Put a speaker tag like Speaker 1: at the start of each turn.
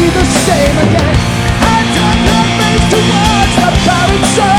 Speaker 1: the same again. I turn my face towards the barren sun.